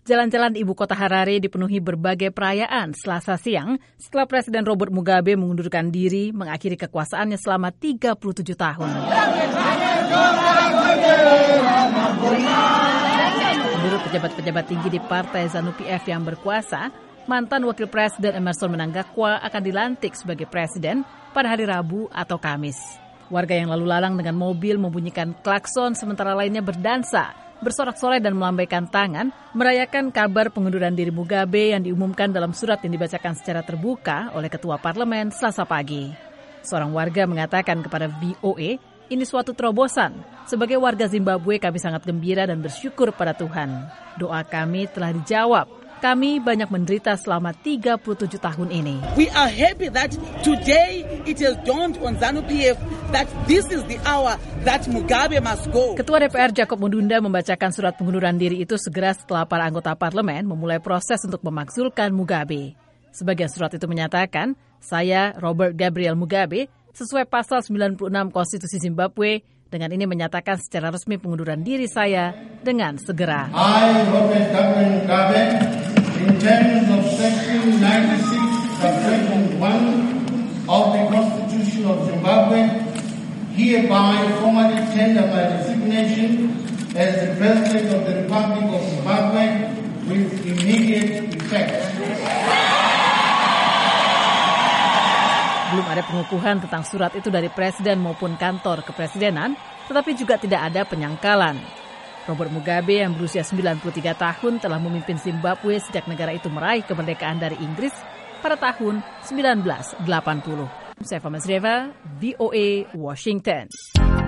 Jalan-jalan di ibu kota Harare dipenuhi berbagai perayaan Selasa siang setelah Presiden Robert Mugabe mengundurkan diri mengakhiri kekuasaannya selama 37 tahun. Menurut pejabat-pejabat tinggi di Partai ZANU-PF yang berkuasa, mantan Wakil Presiden Emmerson Mnangagwa akan dilantik sebagai presiden pada hari Rabu atau Kamis. Warga yang lalu lalang dengan mobil membunyikan klakson sementara lainnya berdansa, bersorak-sorai dan melambaikan tangan, merayakan kabar pengunduran diri Mugabe yang diumumkan dalam surat yang dibacakan secara terbuka oleh Ketua Parlemen Selasa pagi. Seorang warga mengatakan kepada VOA, ini suatu terobosan. Sebagai warga Zimbabwe kami sangat gembira dan bersyukur pada Tuhan. Doa kami telah dijawab. Kami banyak menderita selama 37 tahun ini. We are happy that today it has dawned on ZANU-PF that this is the hour that Mugabe must go. Ketua DPR Jacob Mudunda membacakan surat pengunduran diri itu segera setelah para anggota parlemen memulai proses untuk memakzulkan Mugabe. Sebagian surat itu menyatakan, saya Robert Gabriel Mugabe sesuai pasal 96 Konstitusi Zimbabwe dengan ini menyatakan secara resmi pengunduran diri saya dengan segera. I, Robert Gabriel Mugabe, in terms of Section 96, Subsection 1 of the Constitution of Zimbabwe, hereby formally tender my resignation as the President of the Republic of Zimbabwe with immediate effect. Belum ada pengukuhan tentang surat itu dari Presiden maupun kantor kepresidenan, tetapi juga tidak ada penyangkalan. Robert Mugabe yang berusia 93 tahun telah memimpin Zimbabwe sejak negara itu meraih kemerdekaan dari Inggris pada tahun 1980. Saya Fama Zreva, VOA, Washington.